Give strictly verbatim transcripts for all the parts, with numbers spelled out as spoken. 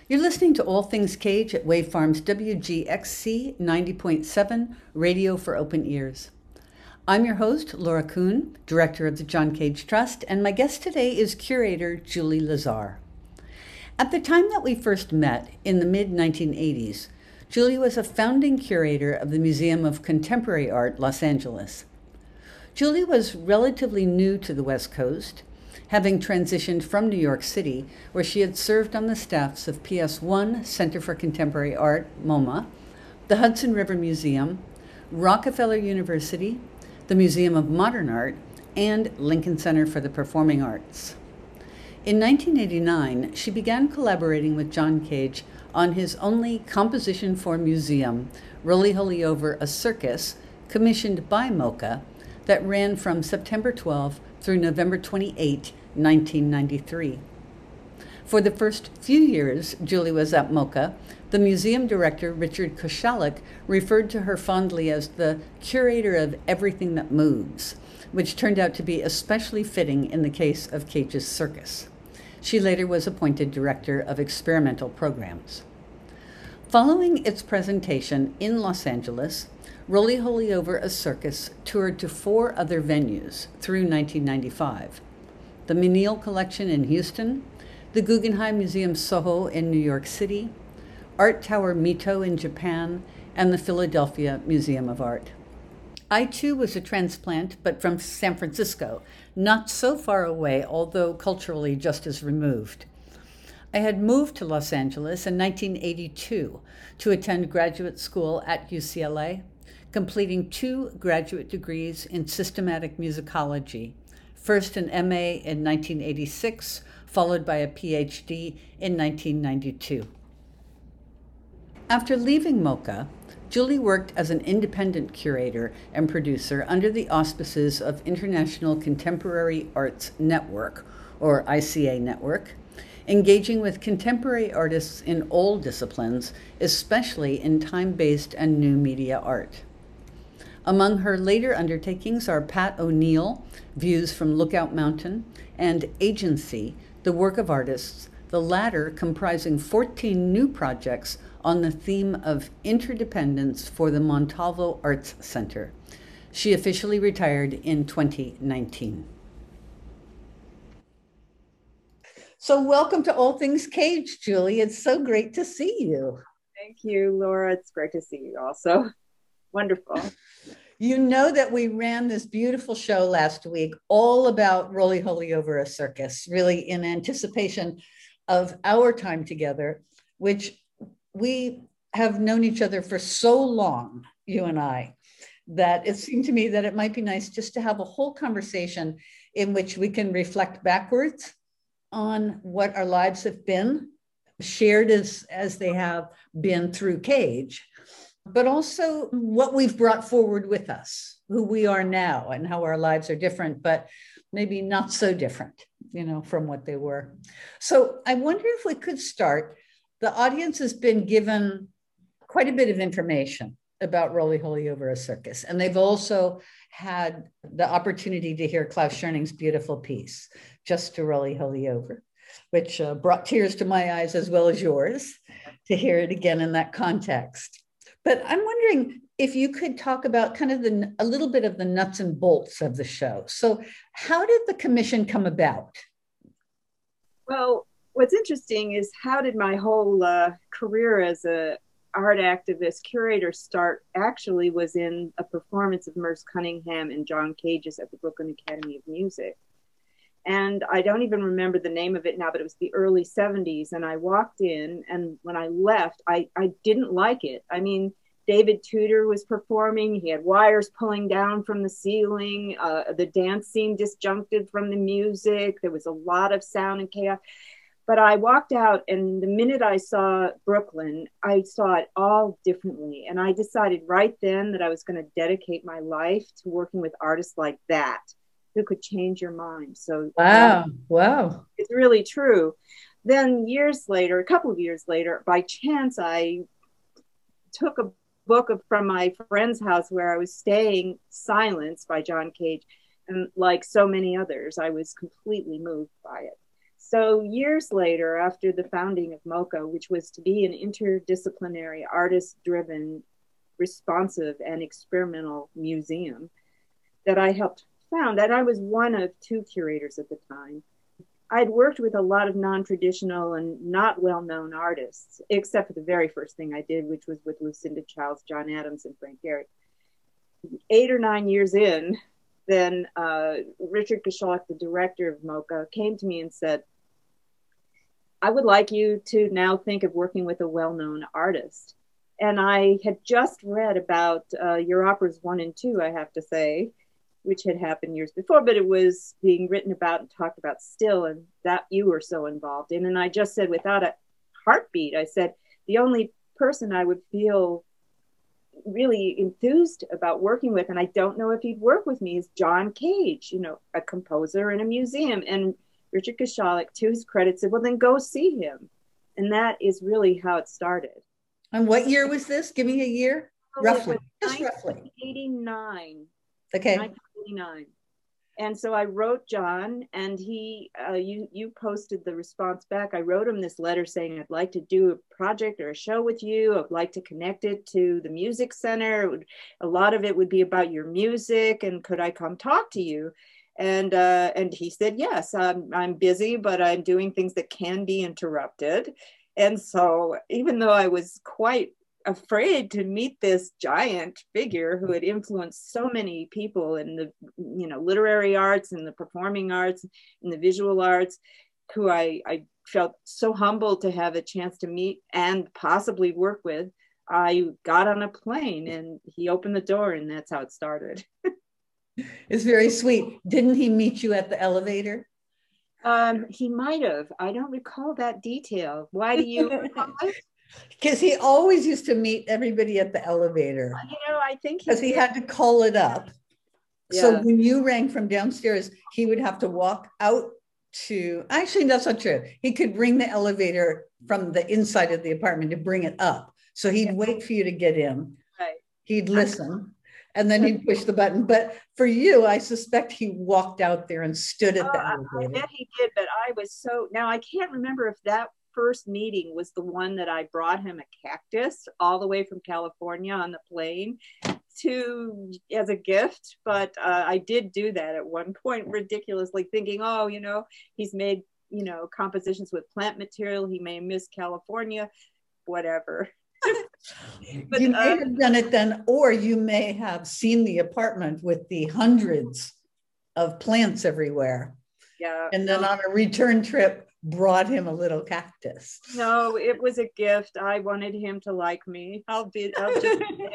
You're listening to All Things Cage at Wavefarm's W G X C ninety point seven Radio for Open Ears. I'm your host, Laura Kuhn, Director of the John Cage Trust, and my guest today is curator Julie Lazar. At the time that we first met, in the mid nineteen eighties, Julie was a founding curator of the Museum of Contemporary Art, Los Angeles. Julie was relatively new to the West Coast, having transitioned from New York City, where she had served on the staffs of P S one Center for Contemporary Art, MoMA, the Hudson River Museum, Rockefeller University, the Museum of Modern Art, and Lincoln Center for the Performing Arts. In nineteen eighty-nine, she began collaborating with John Cage on his only composition for museum, Roly Holy Over a Circus, commissioned by MoCA, that ran from September twelfth through November twenty-eighth, nineteen ninety-three. For the first few years Julie was at MoCA, the museum director, Richard Koshalik, referred to her fondly as the curator of everything that moves, which turned out to be especially fitting in the case of Cage's circus. She later was appointed director of experimental programs. Following its presentation in Los Angeles, Roly Holy Over a Circus toured to four other venues through nineteen ninety-five. The Menil Collection in Houston, the Guggenheim Museum Soho in New York City, Art Tower Mito in Japan, and the Philadelphia Museum of Art. I too was a transplant, but from San Francisco, not so far away, although culturally just as removed. I had moved to Los Angeles in nineteen eighty-two to attend graduate school at U C L A, completing two graduate degrees in systematic musicology, first an M A in nineteen eighty-six, followed by a P H D in nineteen ninety-two. After leaving MoCA, Julie worked as an independent curator and producer under the auspices of International Contemporary Arts Network, or I C A Network, engaging with contemporary artists in all disciplines, especially in time-based and new media art. Among her later undertakings are Pat O'Neill, Views from Lookout Mountain, and Agency, the Work of Artists, the latter comprising fourteen new projects on the theme of interdependence for the Montalvo Arts Center. She officially retired in twenty nineteen. So welcome to All Things Cage, Julie. It's so great to see you. Thank you, Laura. It's great to see you also. Wonderful. You know that we ran this beautiful show last week all about Roly Holy Over a Circus, really in anticipation of our time together, which we have known each other for so long, you and I, that it seemed to me that it might be nice just to have a whole conversation in which we can reflect backwards on what our lives have been, shared as, as they have been through Cage, but also what we've brought forward with us, who we are now and how our lives are different, but maybe not so different, you know, from what they were. So I wonder if we could start. The audience has been given quite a bit of information about Roly Holy Over a Circus, and they've also had the opportunity to hear Klaus Scherning's beautiful piece, Just to Roly Holy Over, which uh, brought tears to my eyes as well as yours to hear it again in that context. But I'm wondering if you could talk about kind of the, a little bit of the nuts and bolts of the show. So how did the commission come about? Well, what's interesting is how did my whole uh, career as a art activist curator start actually was in a performance of Merce Cunningham and John Cage's at the Brooklyn Academy of Music. And I don't even remember the name of it now, but it was the early seventies. And I walked in, and when I left, I, I didn't like it. I mean, David Tudor was performing. He had wires pulling down from the ceiling. Uh, the dance seemed disjuncted from the music. There was a lot of sound and chaos. But I walked out, and the minute I saw Brooklyn, I saw it all differently. And I decided right then that I was going to dedicate my life to working with artists like that, who could change your mind. So wow, um, wow, it's really true. Then years later, a couple of years later, by chance, I took a book of, from my friend's house where I was staying, Silence by John Cage. And like so many others, I was completely moved by it. So years later, after the founding of MoCA, which was to be an interdisciplinary, artist-driven, responsive, and experimental museum that I helped found, and I was one of two curators at the time. I'd worked with a lot of non-traditional and not well-known artists, except for the very first thing I did, which was with Lucinda Childs, John Adams, and Frank Gehry. Eight or nine years in, then uh, Richard Kosholek, the director of MoCA, came to me and said, I would like you to now think of working with a well-known artist. And I had just read about uh, your operas one and two, I have to say, which had happened years before, but it was being written about and talked about still, and that you were so involved in. And I just said, without a heartbeat, I said, the only person I would feel really enthused about working with, and I don't know if he'd work with me, is John Cage, you know, a composer in a museum. And Richard Kosholek, to his credit, said, well, then go see him. And that is really how it started. And what year was this? Give me a year, oh, roughly, just roughly. nineteen eighty-nine. Okay. nineteen eighty-nine. And so I wrote John, and he, uh, you, you posted the response back. I wrote him this letter saying, I'd like to do a project or a show with you. I'd like to connect it to the Music Center. It would, a lot of it would be about your music, and could I come talk to you? And uh, and he said, yes, I'm, I'm busy, but I'm doing things that can be interrupted. And so even though I was quite afraid to meet this giant figure who had influenced so many people in the, you know, literary arts and the performing arts and the visual arts, who I, I felt so humbled to have a chance to meet and possibly work with, I got on a plane and he opened the door, and that's how it started. It's very sweet. Didn't he meet you at the elevator? Um, he might have. I don't recall that detail. Why do you recall it? Because he always used to meet everybody at the elevator. You know, I think because he, he had to call it up. Yeah. So when you rang from downstairs, he would have to walk out to, actually, that's not true. He could ring the elevator from the inside of the apartment to bring it up. So he'd yeah. wait for you to get in. Right. He'd listen. And then he'd push the button. But for you, I suspect he walked out there and stood at oh, the elevator. I bet he did, but I was so, now I can't remember if that first meeting was the one that I brought him a cactus all the way from California on the plane to, as a gift. But uh, I did do that at one point, ridiculously, thinking, oh, you know, he's made, you know, compositions with plant material. He may miss California, whatever. But, you may uh, have done it then, or you may have seen the apartment with the hundreds of plants everywhere. Yeah. And then no. on a return trip, brought him a little cactus. No, it was a gift. I wanted him to like me. I'll be, I'll just be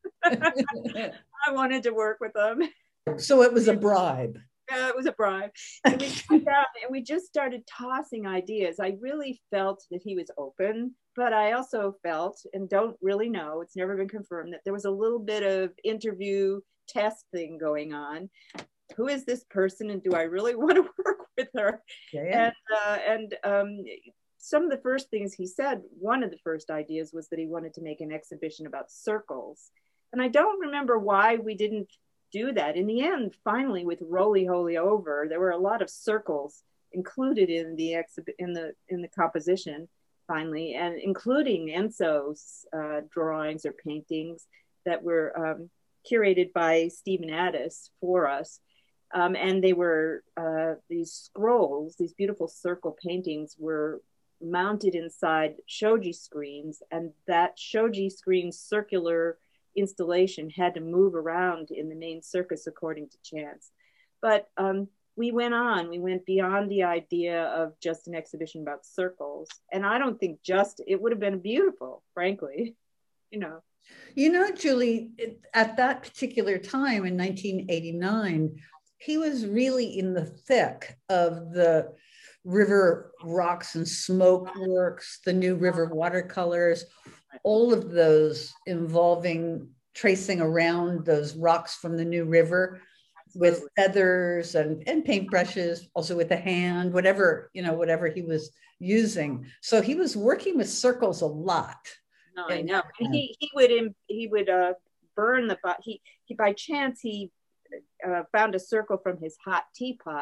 it. I wanted to work with him. So it was a bribe. Yeah, it was a bribe. And we, sat down and we just started tossing ideas. I really felt that he was open, but I also felt, and don't really know, it's never been confirmed, that there was a little bit of interview test thing going on. Who is this person, and do I really want to work with her? Yeah, yeah. And uh, and um, some of the first things he said, one of the first ideas was that he wanted to make an exhibition about circles. And I don't remember why we didn't do that. In the end, finally, with Roly Holy Over, there were a lot of circles included in the exhibit, in the in the composition, finally, and including Enzo's uh, drawings or paintings that were um, curated by Stephen Addis for us. Um, and they were, uh, these scrolls, these beautiful circle paintings were mounted inside shoji screens, and that shoji screen circular installation had to move around in the main circus according to chance. But um, we went on, we went beyond the idea of just an exhibition about circles. And I don't think just, it would have been beautiful, frankly, you know. You know, Julie, at that particular time in nineteen eighty-nine, he was really in the thick of the river rocks and smoke works, the new river watercolors, all of those involving tracing around those rocks from the new river with feathers and, and paintbrushes, also with a hand, whatever, you know, whatever he was using. So he was working with circles a lot. No, I know. And he, he would, he would uh, burn the, he, he, by chance, he uh, found a circle from his hot teapot,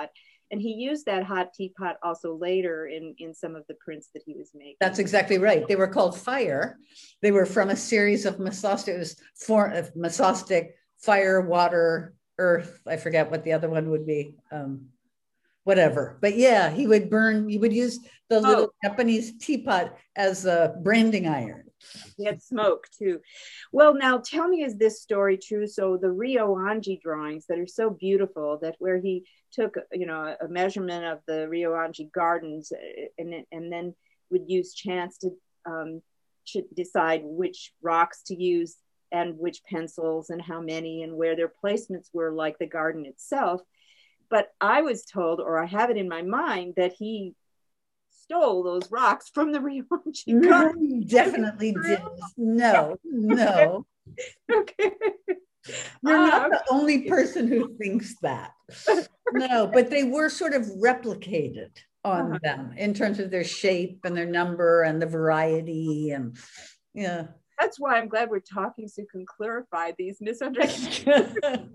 And he used that hot teapot also later in, in some of the prints that he was making. That's exactly right. They were called Fire. They were from a series of Mesostic, it was for, uh, Mesostic, fire, water, earth. I forget what the other one would be. Um, whatever. But yeah, he would burn, he would use the little oh. Japanese teapot as a branding iron. He had smoke too. Well, now tell me, is this story true? So the Ryoanji drawings that are so beautiful, that where he took, you know, a measurement of the Ryoanji gardens and, and then would use chance to um, decide which rocks to use and which pencils and how many and where their placements were, like the garden itself. But I was told, or I have it in my mind, that he stole those rocks from the Ryoanji no, garden. He definitely did. No, no. Okay. You're uh, not the only person who thinks that. No, but they were sort of replicated on uh-huh. them in terms of their shape and their number and the variety. And yeah. That's why I'm glad we're talking, so you can clarify these misunderstandings.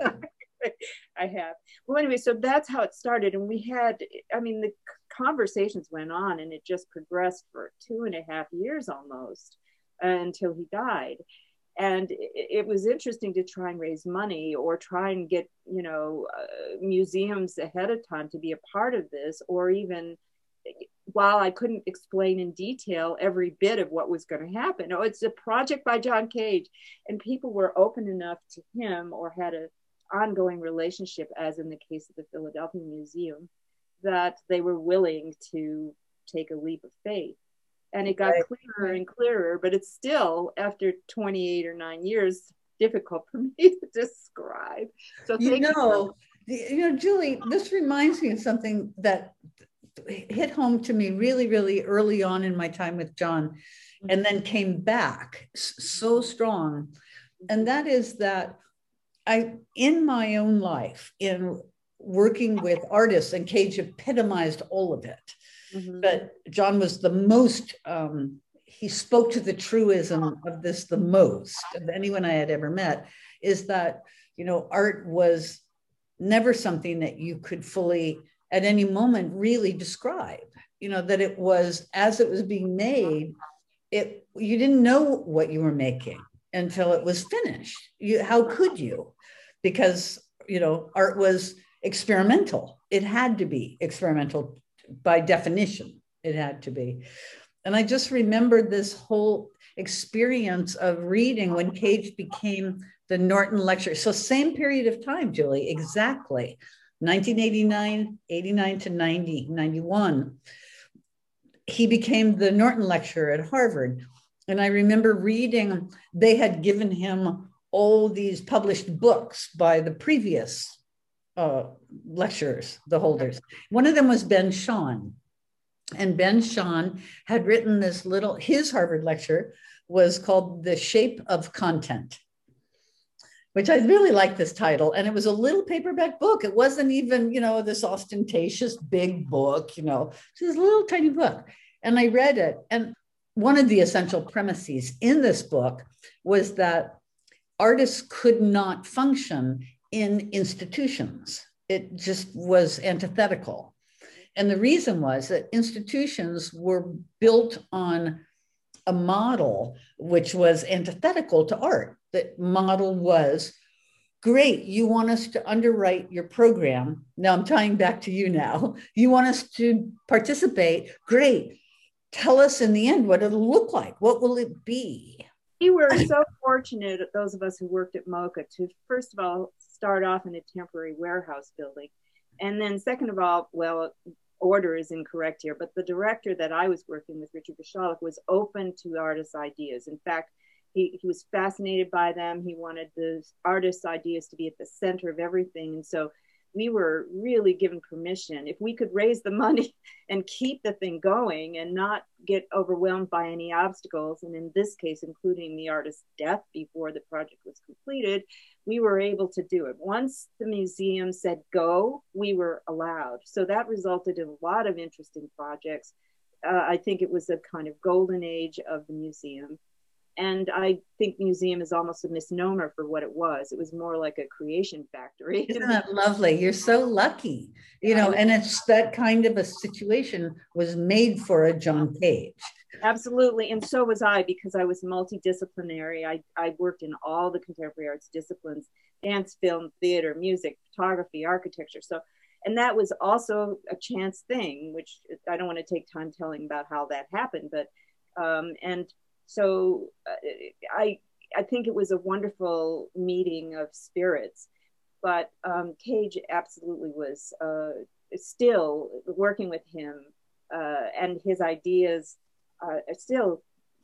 I have. Well, anyway, so that's how it started. And we had, I mean, the conversations went on and it just progressed for two and a half years almost uh, until he died. And it, it was interesting to try and raise money or try and get, you know, uh, museums ahead of time to be a part of this, or even while I couldn't explain in detail every bit of what was going to happen. Oh, it's a project by John Cage, and people were open enough to him or had a ongoing relationship, as in the case of the Philadelphia Museum, that they were willing to take a leap of faith. And it got right. clearer and clearer, but it's still, after twenty-eight or nine years, difficult for me to describe. So you know, you, you know, Julie, this reminds me of something that hit home to me really, really early on in my time with John, mm-hmm. and then came back so strong. And that is that I, in my own life, in working with artists, and Cage epitomized all of it, mm-hmm. but John was the most, um, he spoke to the truism of this the most of anyone I had ever met, is that, you know, art was never something that you could fully, at any moment, really describe. You know, that it was, as it was being made, it, you didn't know what you were making until it was finished. You, how could you? Because, you know, art was experimental. It had to be experimental by definition. It had to be. And I just remembered this whole experience of reading when Cage became the Norton Lecturer. So same period of time, Julie, exactly. nineteen eighty-nine, eighty-nine to ninety, ninety-one. He became the Norton Lecturer at Harvard. And I remember reading, they had given him all these published books by the previous uh, lecturers, the holders. One of them was Ben Shahn. And Ben Shahn had written this little, his Harvard lecture was called The Shape of Content, which I really liked this title. And it was a little paperback book. It wasn't even, you know, this ostentatious big book, you know, it was a little tiny book. And I read it. And one of the essential premises in this book was that artists could not function in institutions. It just was antithetical. And the reason was that institutions were built on a model which was antithetical to art. That model was, great, you want us to underwrite your program. Now I'm tying back to you now. You want us to participate. Great. Tell us in the end what it'll look like. What will it be? We were so fortunate, those of us who worked at MoCA, to first of all start off in a temporary warehouse building. And then second of all, well, order is incorrect here, but the director that I was working with, Richard Bashalik, was open to artists' ideas. In fact, he, he was fascinated by them. He wanted the artists' ideas to be at the center of everything. And so we were really given permission. If we could raise the money and keep the thing going and not get overwhelmed by any obstacles, and in this case, including the artist's death before the project was completed, we were able to do it. Once the museum said go, we were allowed. So that resulted in a lot of interesting projects. Uh, I think it was a kind of golden age of the museum. And I think museum is almost a misnomer for what it was. It was more like a creation factory. Isn't that lovely? You're so lucky, you know, and it's that kind of a situation was made for a John Cage. Absolutely. And so was I, because I was multidisciplinary. I, I worked in all the contemporary arts disciplines: dance, film, theater, music, photography, architecture. So, and that was also a chance thing, which I don't want to take time telling about how that happened. But, um, and so uh, I, I think it was a wonderful meeting of spirits. But um, Cage absolutely was uh, still working with him uh, and his ideas. Uh, still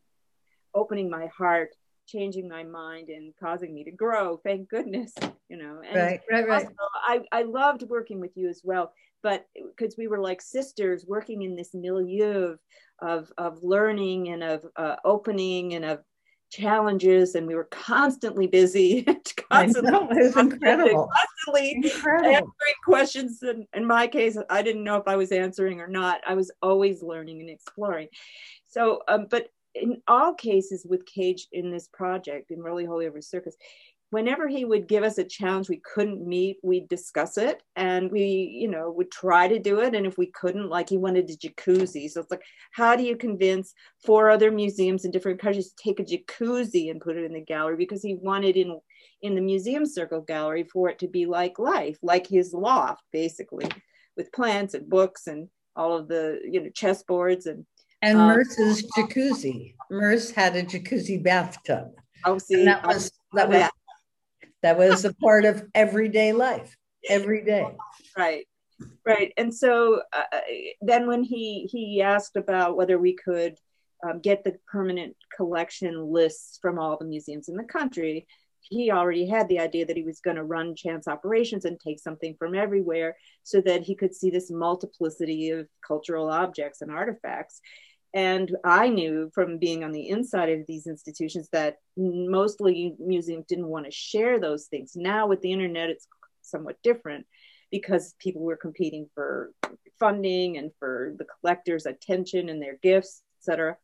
opening my heart, changing my mind, and causing me to grow. Thank goodness, you know. And right, right, right. Also, I, I loved working with you as well, but because we were like sisters working in this milieu of of, of learning and of uh, opening and of challenges, and we were constantly busy. constantly, I know, it was incredible. Constantly incredible. Answering questions. And in my case, I didn't know if I was answering or not. I was always learning and exploring. So, um, but in all cases with Cage in this project, in Roly Holy Over Circus, whenever he would give us a challenge we couldn't meet, we'd discuss it, and we, you know, would try to do it. And if we couldn't, like he wanted a jacuzzi. So it's like, how do you convince four other museums in different countries to take a jacuzzi and put it in the gallery? Because he wanted in, in the Museum Circle gallery for it to be like life, like his loft, basically, with plants and books and all of the, you know, chessboards and And um, Merce's jacuzzi. Merce had a jacuzzi bathtub. Oh, see, and that was that was that was a part of everyday life, every day. Right, right. And so uh, then when he he asked about whether we could um, get the permanent collection lists from all the museums in the country, he already had the idea that he was going to run chance operations and take something from everywhere so that he could see this multiplicity of cultural objects and artifacts. And I knew from being on the inside of these institutions that mostly museums didn't want to share those things. Now with the internet, it's somewhat different because people were competing for funding and for the collectors' attention and their gifts, et cetera.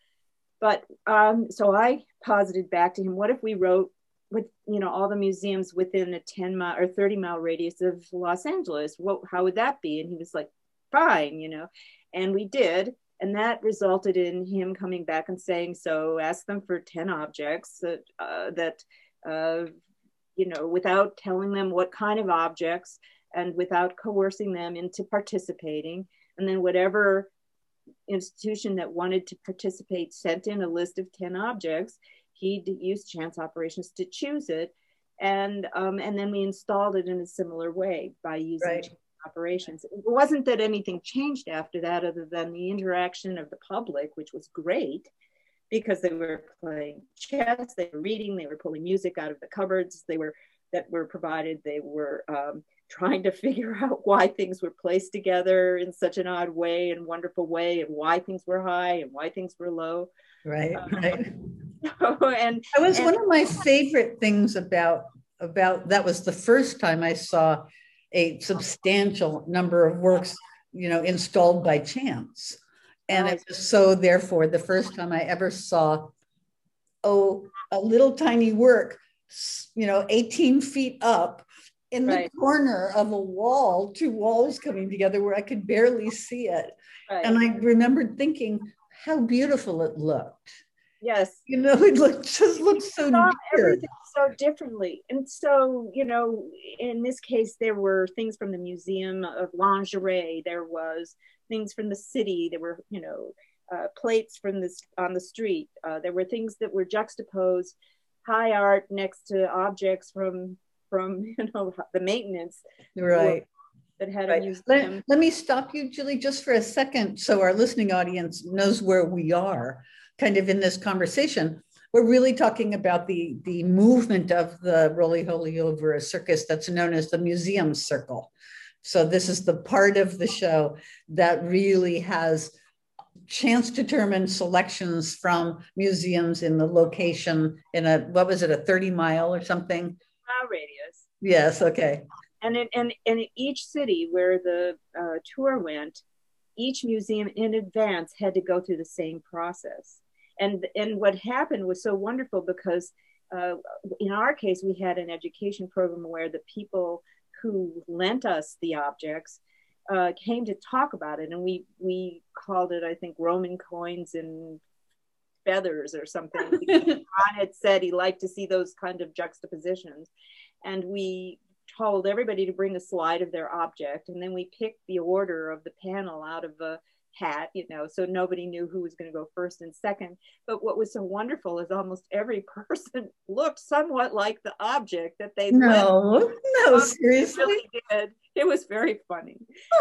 But um, so I posited back to him, what if we wrote with, you know, all the museums within a ten mile or thirty mile radius of Los Angeles? What, how would that be? And he was like, fine, you know, and we did. And that resulted in him coming back and saying, so ask them for ten objects that, uh, that uh, you know, without telling them what kind of objects and without coercing them into participating. And then whatever institution that wanted to participate sent in a list of ten objects, he'd use chance operations to choose it. And, um, and then we installed it in a similar way by using right. operations. It wasn't that anything changed after that other than the interaction of the public, which was great because they were playing chess, they were reading, they were pulling music out of the cupboards they were that were provided, they were um, trying to figure out why things were placed together in such an odd way and wonderful way, and why things were high and why things were low. Right, um, right. So, and that was and, one of my favorite things about about that was the first time I saw a substantial number of works, you know, installed by chance. And it was so therefore the first time I ever saw, oh, a little tiny work, you know, eighteen feet up in the right. corner of a wall, two walls coming together where I could barely see it. Right. And I remembered thinking how beautiful it looked. Yes. You know, it looked, just looked so dear. Everything so differently. And so, you know, in this case, there were things from the Museum of Lingerie. There was things from the city. There were, you know, uh, plates from this on the street. Uh, there were things that were juxtaposed, high art next to objects from, from you know, the maintenance. Right. That had right. a museum. Let, let me stop you, Julie, just for a second so our listening audience knows where we are kind of in this conversation. We're really talking about the, the movement of the Roly Holy Over a Circus that's known as the Museum Circle. So this is the part of the show that really has chance determined selections from museums in the location in a, what was it, a thirty mile or something? Mile radius. Yes, okay. And in, and, and in each city where the uh, tour went, each museum in advance had to go through the same process. And, and what happened was so wonderful because uh, in our case, we had an education program where the people who lent us the objects uh, came to talk about it. And we, we called it, I think, Roman coins and feathers or something. Ron had said he liked to see those kind of juxtapositions. And we told everybody to bring a slide of their object. And then we picked the order of the panel out of a hat, you know, so nobody knew who was going to go first and second. But what was so wonderful is almost every person looked somewhat like the object that they no no seriously really did. It was very funny.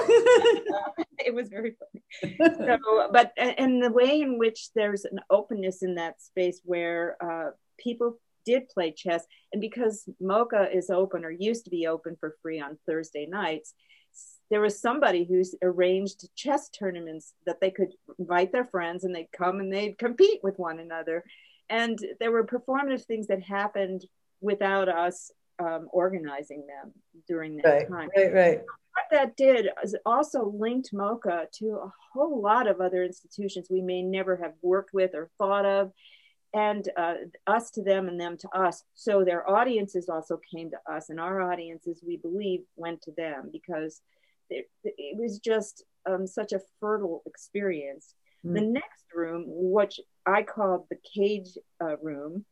uh, it was very funny. So, but and the way in which there's an openness in that space where uh, people did play chess, and because MoCA is open or used to be open for free on Thursday nights, there was somebody who's arranged chess tournaments that they could invite their friends and they'd come and they'd compete with one another. And there were performative things that happened without us um, organizing them during that right, time. Right, right. What that did is also linked MoCA to a whole lot of other institutions we may never have worked with or thought of, and uh, us to them and them to us. So their audiences also came to us, and our audiences, we believe, went to them because it, it was just um, such a fertile experience. Mm. The next room, which I called the Cage uh, room,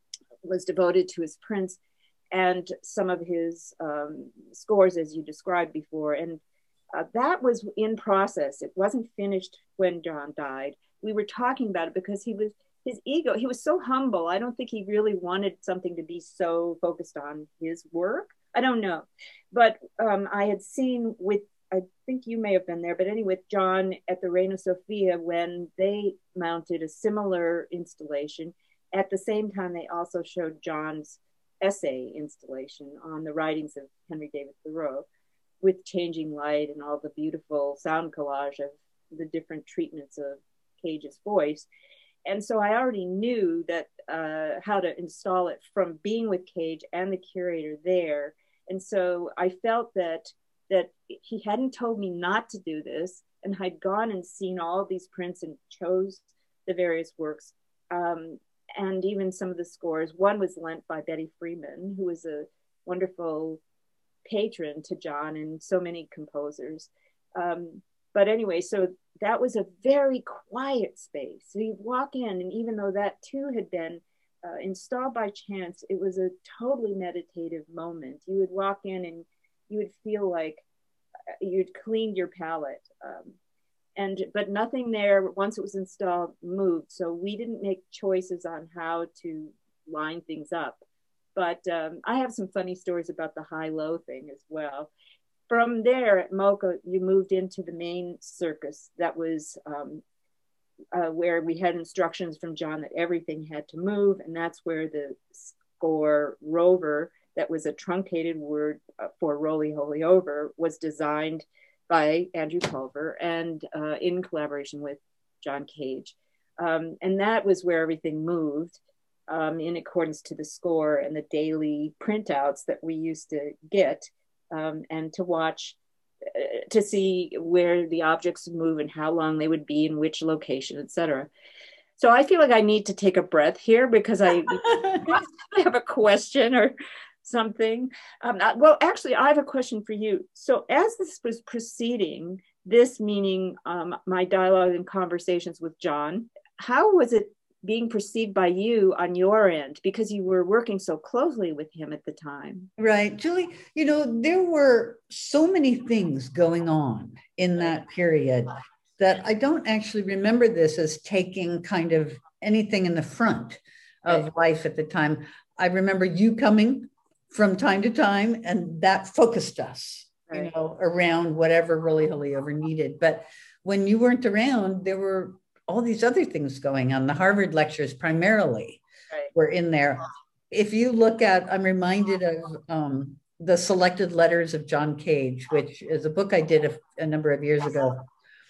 was devoted to his prints and some of his um, scores, as you described before. And uh, that was in process. It wasn't finished when John died. We were talking about it because he was, his ego, he was so humble. I don't think he really wanted something to be so focused on his work. I don't know. But um, I had seen with, I think you may have been there, but anyway, with John at the Reina Sofia, when they mounted a similar installation, at the same time, they also showed John's essay installation on the writings of Henry David Thoreau with changing light and all the beautiful sound collage of the different treatments of Cage's voice. And so I already knew that uh, how to install it from being with Cage and the curator there. And so I felt that that he hadn't told me not to do this, and I'd gone and seen all these prints and chose the various works. Um, and even some of the scores. One was lent by Betty Freeman, who was a wonderful patron to John and so many composers. Um, but anyway, so that was a very quiet space. So you'd walk in, and even though that too had been uh, installed by chance, it was a totally meditative moment. You would walk in and you would feel like you'd cleaned your palate. Um, And, but nothing there, once it was installed, moved. So we didn't make choices on how to line things up. But um, I have some funny stories about the high-low thing as well. From there at MoCA, you moved into the main circus. That was um, uh, where we had instructions from John that everything had to move. And that's where the score Rover, that was a truncated word for Roly Holy Over, was designed by Andrew Culver and uh, in collaboration with John Cage. Um, and that was where everything moved um, in accordance to the score and the daily printouts that we used to get um, and to watch, uh, to see where the objects would move and how long they would be in which location, et cetera. So I feel like I need to take a breath here because I have a question or something. Um, well, actually, I have a question for you. So as this was proceeding, this meaning um, my dialogue and conversations with John, how was it being perceived by you on your end? Because you were working so closely with him at the time. Right. Julie, you know, there were so many things going on in that period that I don't actually remember this as taking kind of anything in the front of right. life at the time. I remember you coming from time to time, and that focused us, right. you know, around whatever Roly Holy Over needed. But when you weren't around, there were all these other things going on. The Harvard lectures primarily right. were in there. If you look at, I'm reminded of um, the Selected Letters of John Cage, which is a book I did a, a number of years ago.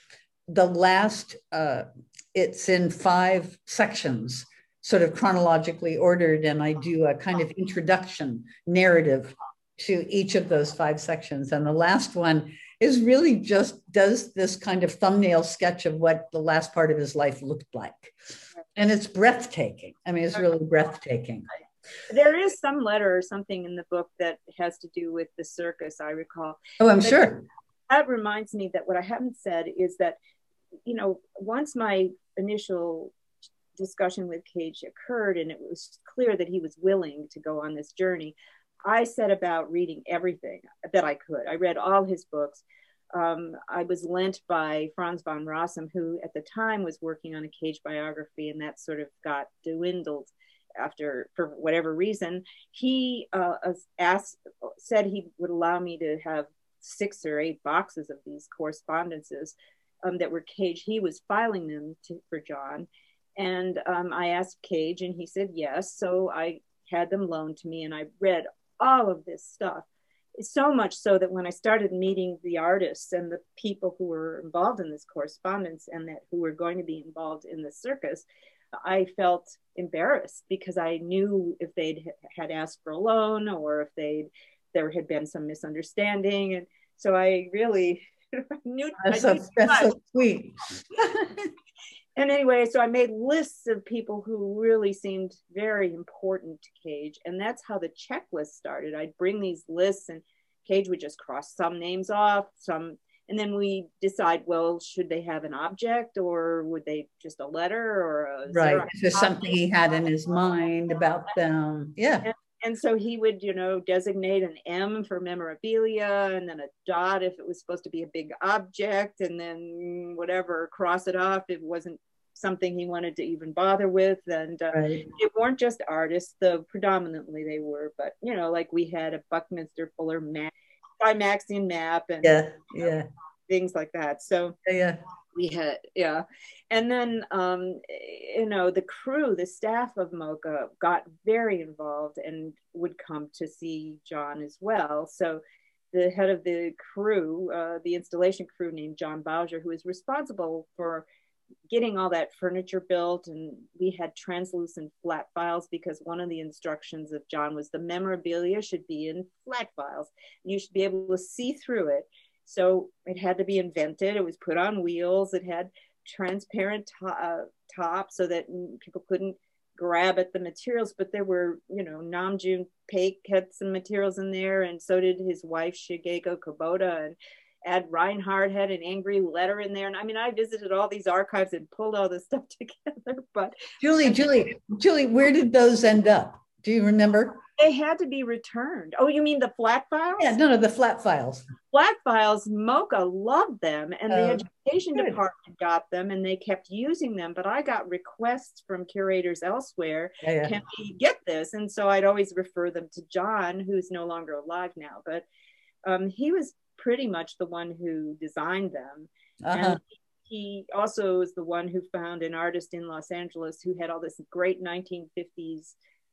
The last, uh, it's in five sections, sort of chronologically ordered, and I do a kind of introduction narrative to each of those five sections. And the last one is really just does this kind of thumbnail sketch of what the last part of his life looked like. And it's breathtaking. I mean, it's really breathtaking. There is some letter or something in the book that has to do with the circus, I recall. Oh, I'm but sure. That reminds me that what I haven't said is that, you know, once my initial discussion with Cage occurred and it was clear that he was willing to go on this journey, I set about reading everything that I could. I read all his books. Um, I was lent by Franz von Rossum, who at the time was working on a Cage biography, and that sort of got dwindled after, for whatever reason. He uh, asked, said he would allow me to have six or eight boxes of these correspondences um, that were Cage. He was filing them to, for John. And um, I asked Cage and he said yes. So I had them loaned to me and I read all of this stuff. So much so that when I started meeting the artists and the people who were involved in this correspondence and that who were going to be involved in the circus, I felt embarrassed because I knew if they'd had asked for a loan or if they'd there had been some misunderstanding. And so I really knew. That's, I so, that's so sweet. And anyway, so I made lists of people who really seemed very important to Cage. And that's how the checklist started. I'd bring these lists and Cage would just cross some names off, some, and then we decide, well, should they have an object or would they just a letter or a right? Is there something he had in his mind about them? Yeah. And, and so he would, you know, designate an M for memorabilia and then a dot if it was supposed to be a big object, and then whatever, cross it off if it wasn't something he wanted to even bother with. And uh, right. It weren't just artists, though predominantly they were, but you know, like we had a Buckminster Fuller map, Maxian map, and yeah, yeah, know, things like that. So yeah, we had, yeah, and then um, you know, the crew, the staff of MoCA got very involved and would come to see John as well. So the head of the crew, uh, the installation crew named John Bowser, who is responsible for getting all that furniture built, and we had translucent flat files because one of the instructions of John was the memorabilia should be in flat files. You should be able to see through it. So it had to be invented. It was put on wheels. It had transparent to uh, top so that people couldn't grab at the materials, but there were, you know, Namjoon Paik had some materials in there, and so did his wife, Shigeko Kubota, and Ed Reinhardt had an angry letter in there. And I mean, I visited all these archives and pulled all this stuff together. But Julie, Julie, Julie, where did those end up? Do you remember? They had to be returned. Oh, you mean the flat files? Yeah, no, no, the flat files. Flat files, MoCA loved them, and the um, education good. department got them, and they kept using them. But I got requests from curators elsewhere, yeah, yeah. Can we get this? And so I'd always refer them to John, who's no longer alive now. But um, he was pretty much the one who designed them. Uh-huh. And he also was the one who found an artist in Los Angeles who had all this great nineteen fifties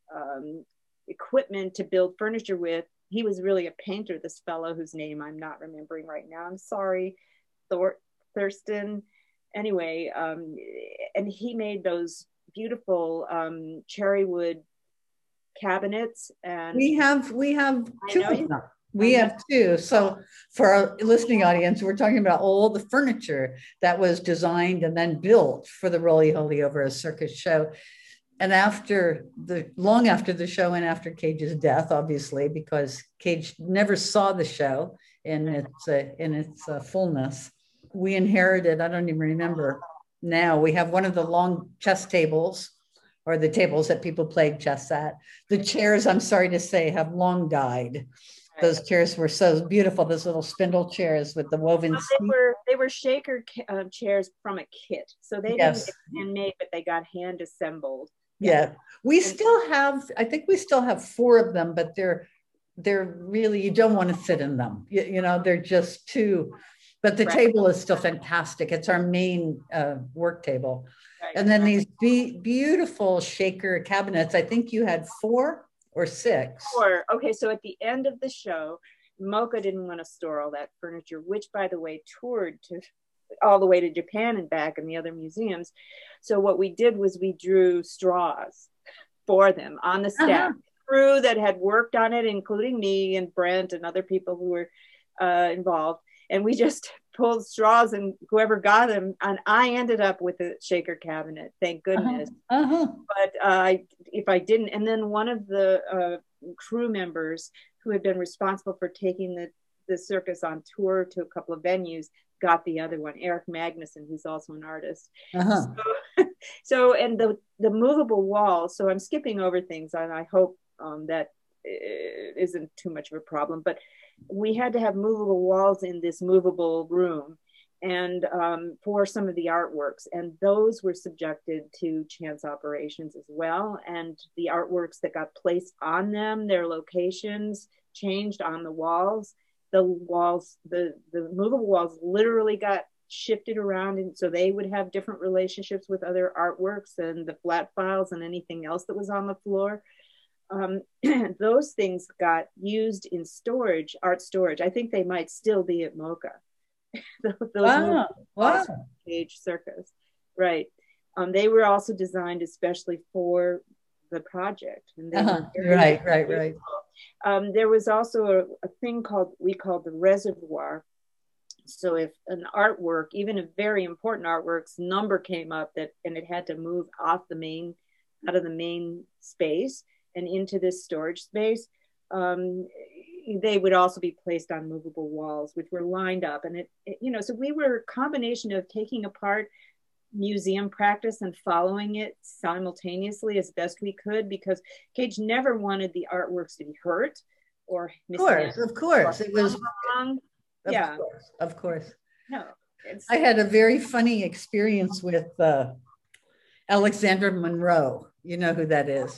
um, equipment to build furniture with. He was really a painter, this fellow whose name I'm not remembering right now. I'm sorry, Thor Thurston. Anyway, um, and he made those beautiful um, cherry wood cabinets. And we have we have two of them. We have two. So for our listening audience, we're talking about all the furniture that was designed and then built for the Roly Holy Over a Circus show. And after the, long after the show and after Cage's death, obviously, because Cage never saw the show in its, uh, in its uh, fullness, we inherited, I don't even remember now, we have one of the long chess tables, or the tables that people played chess at. The chairs, I'm sorry to say, have long died. Those chairs were so beautiful, those little spindle chairs with the woven well, they were they were shaker uh, chairs from a kit. So they yes. didn't get handmade, but they got hand assembled. Yeah. yeah. We and still have, I think we still have four of them, but they're they're really, you don't want to sit in them. You, you know, they're just too, but the right. table is still fantastic. It's our main uh, work table. Right. And then right. these be beautiful shaker cabinets. I think you had four or six. Four. Okay, so at the end of the show, MoCA didn't want to store all that furniture, which, by the way, toured to all the way to Japan and back and the other museums. So what we did was we drew straws for them on the staff. Uh-huh. Crew that had worked on it, including me and Brent and other people who were uh, involved. And we just pulled straws and whoever got them, and I ended up with a shaker cabinet, thank goodness. Uh-huh. Uh-huh. But uh, if I didn't, and then one of the uh, crew members who had been responsible for taking the, the circus on tour to a couple of venues got the other one, Eric Magnuson, who's also an artist. Uh-huh. So, so, and the, the movable walls, so I'm skipping over things, and I hope um, that isn't too much of a problem, but we had to have movable walls in this movable room and um, for some of the artworks, and those were subjected to chance operations as well. And the artworks that got placed on them, their locations changed on the walls. The walls, the, the movable walls literally got shifted around, and so they would have different relationships with other artworks and the flat files and anything else that was on the floor. Um, those things got used in storage, art storage. I think they might still be at MoCA. those wow, wow. Cage circus, right? Um, they were also designed especially for the project. And they uh-huh. were right, right, right. Um, there was also a, a thing called we called the reservoir. So if an artwork, even a very important artwork's number came up that and it had to move off the main, out of the main space and into this storage space, um, they would also be placed on movable walls, which were lined up. And it, it, you know, so we were a combination of taking apart museum practice and following it simultaneously as best we could, because Cage never wanted the artworks to be hurt or of course, of course, it was wrong. Of yeah, course, of course. No, it's, I had a very funny experience with uh, Alexandra Monroe. You know who that is?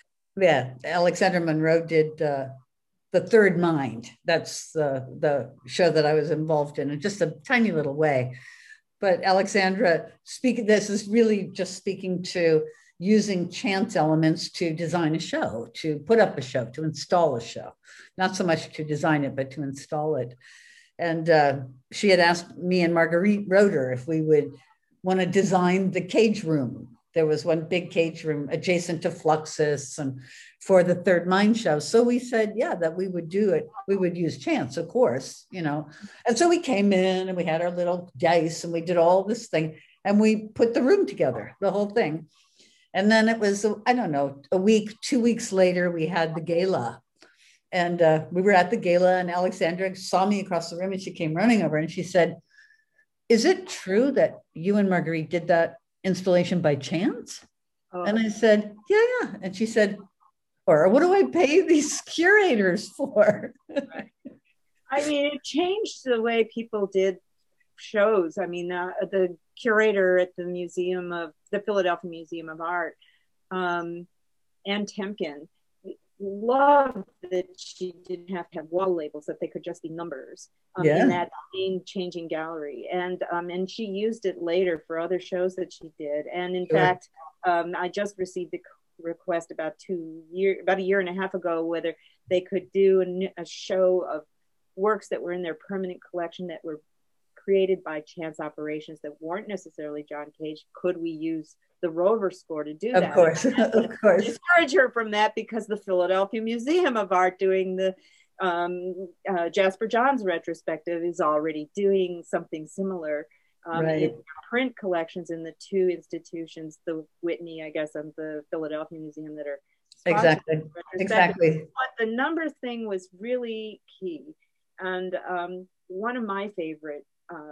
Yeah, Alexandra Monroe did uh, The Third Mind. That's uh, the show that I was involved in, in just a tiny little way. But Alexandra, speaking, this is really just speaking to using chance elements to design a show, to put up a show, to install a show. Not so much to design it, but to install it. And uh, she had asked me and Marguerite Roeder if we would want to design the cage room. There was one big cage room adjacent to Fluxus and for the Third Mind show. So we said, yeah, that we would do it. We would use chance, of course, you know. And so we came in and we had our little dice and we did all this thing and we put the room together, the whole thing. And then it was, I don't know, a week, two weeks later, we had the gala. And uh, we were at the gala and Alexandra saw me across the room and she came running over and she said, is it true that you and Marguerite did that installation by chance? Oh. And I said, yeah, yeah. And she said, or what do I pay these curators for? Right. I mean, it changed the way people did shows. I mean, uh, the curator at the Museum of, the Philadelphia Museum of Art, um, Ann Temkin, loved that she didn't have to have wall labels, that they could just be numbers um, yeah. in that main changing gallery. And um, and she used it later for other shows that she did. And in sure. fact, um, I just received a request about two year, about a year and a half ago, whether they could do a, a show of works that were in their permanent collection that were created by chance operations that weren't necessarily John Cage. Could we use the Rover score to do of that? Course. Of course. Discourage her from that because the Philadelphia Museum of Art doing the um, uh, Jasper Johns retrospective is already doing something similar. Um, right. In print collections in the two institutions, the Whitney, I guess, and the Philadelphia Museum that are exactly exactly. But the number thing was really key, and um, one of my favorite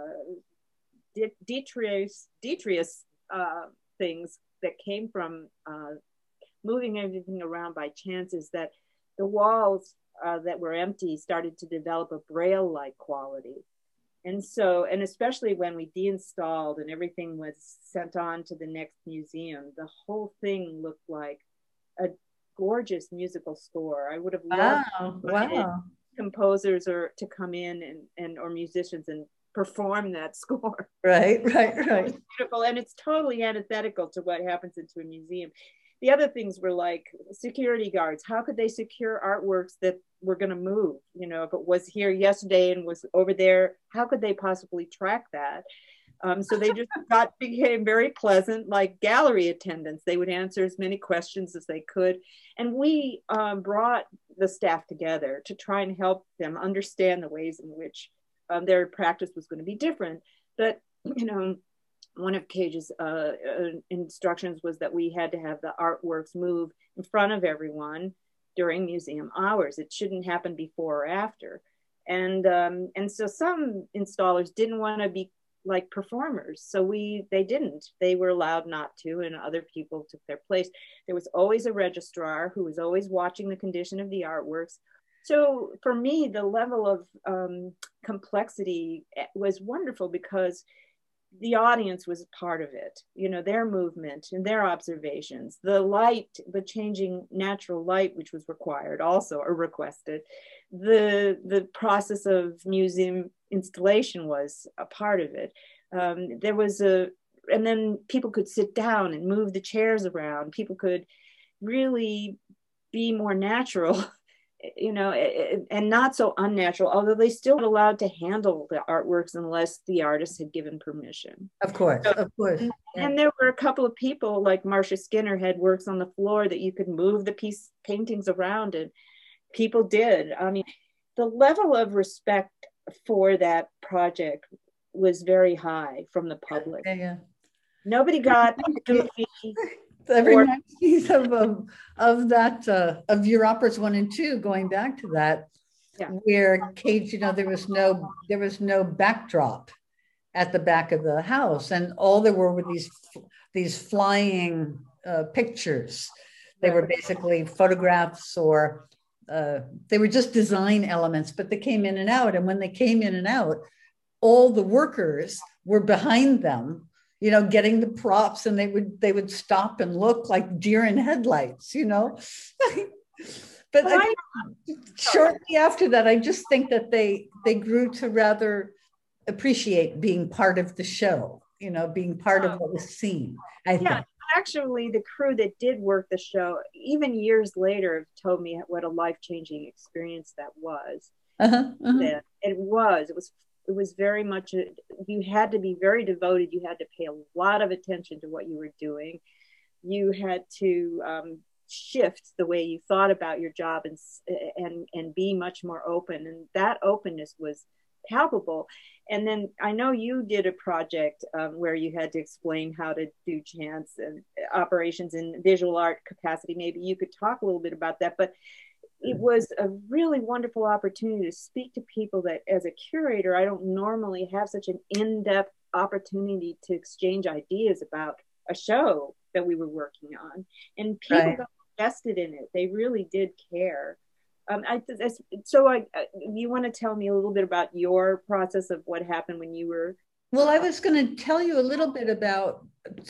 uh, Detrius Detrius uh, things that came from uh, moving everything around by chance is that the walls uh, that were empty started to develop a Braille-like quality. And so, and especially when we deinstalled and everything was sent on to the next museum, the whole thing looked like a gorgeous musical score. I would have loved wow, wow. composers or to come in and, and or musicians and perform that score. Right, right, right. It's beautiful, and it's totally antithetical to what happens into a museum. The other things were like security guards. How could they secure artworks that were going to move? You know, if it was here yesterday and was over there, how could they possibly track that? Um, so they just got became very pleasant, like gallery attendants. They would answer as many questions as they could. And we um, brought the staff together to try and help them understand the ways in which um, their practice was going to be different. But, you know, one of Cage's uh, uh, instructions was that we had to have the artworks move in front of everyone during museum hours. It shouldn't happen before or after. And um, and so some installers didn't want to be like performers, so we they didn't. They were allowed not to, and other people took their place. There was always a registrar who was always watching the condition of the artworks. So for me, the level of um, complexity was wonderful because the audience was part of it, you know, their movement and their observations, the light, the changing natural light, which was required also or requested. The, the process of museum installation was a part of it. Um, there was a, and then people could sit down and move the chairs around. People could really be more natural, you know, and not so unnatural, although they still weren't allowed to handle the artworks unless the artist had given permission. Of course, so, of course. And, yeah. and there were a couple of people like Marcia Skinner had works on the floor that you could move the piece paintings around, and people did. I mean, the level of respect for that project was very high from the public. Yeah, yeah. Nobody got goofy. Every or, nice piece of, of, of that, uh, of Europera's one and two, going back to that, yeah. where Cage, you know, there was no, there was no backdrop at the back of the house. And all there were were these, these flying uh, pictures. They were basically photographs, or uh, they were just design elements, but they came in and out. And when they came in and out, all the workers were behind them, you know, getting the props, and they would they would stop and look like deer in headlights, you know. But well, I, I, shortly after that, I just think that they they grew to rather appreciate being part of the show, you know, being part of what was seen. I yeah, think. Actually, the crew that did work the show, even years later, told me what a life-changing experience that was. Uh-huh, uh-huh. That it was. It was. It was very much, a, you had to be very devoted. You had to pay a lot of attention to what you were doing. You had to um, shift the way you thought about your job and, and, and be much more open. And that openness was palpable. And then I know you did a project um, where you had to explain how to do chants and operations in visual art capacity. Maybe you could talk a little bit about that. But it was a really wonderful opportunity to speak to people that, as a curator, I don't normally have such an in-depth opportunity to exchange ideas about a show that we were working on. And people right. got invested in it. They really did care. Um, I, so I, you want to tell me a little bit about your process of what happened when you were? Well, I was going to tell you a little bit about,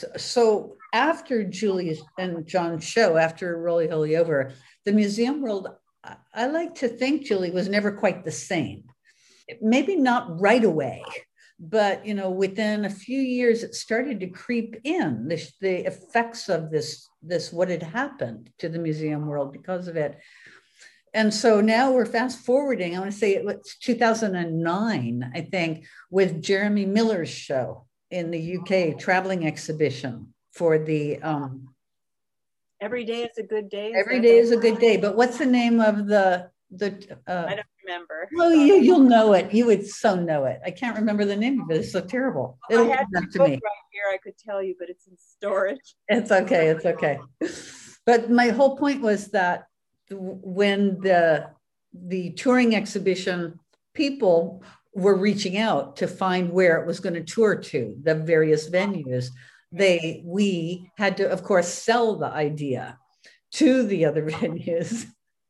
so after Julie and John's show, after Roly Holy Over, the museum world, I like to think, Julie, was never quite the same. Maybe not right away, but, you know, within a few years, it started to creep in, the, the effects of this, this, what had happened to the museum world because of it. And so now we're fast forwarding, I want to say it was two thousand nine, I think, with Jeremy Miller's show in the U K, traveling exhibition for the... Um, Every day is a good day. Every day is a good day. But what's the name of the... the? Uh, I don't remember. Well, you, you'll know it. You would so know it. I can't remember the name of it. It's so terrible. It'll I had come back to book me. Right here, I could tell you, but it's in storage. It's okay. It's okay. But my whole point was that when the the touring exhibition people were reaching out to find where it was going to tour to, the various venues, they we had to, of course, sell the idea to the other venues.